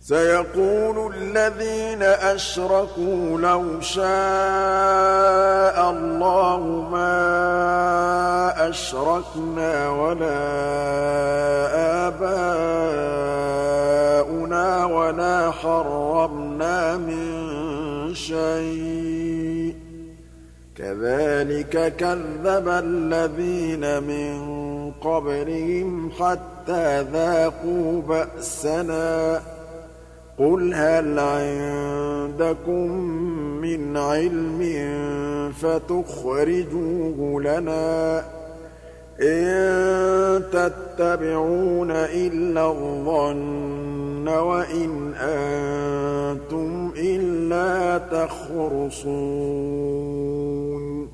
سيقول الذين أشركوا لو شاء الله ما أشركنا ولا آباؤنا ولا حرمنا من شيء كذلك كذب الذين من قبلهم حتى ذاقوا بأسنا قل هل عندكم من علم فتخرجوه لنا إن تتبعون إلا الظن وإن أنتم إلا تخرصون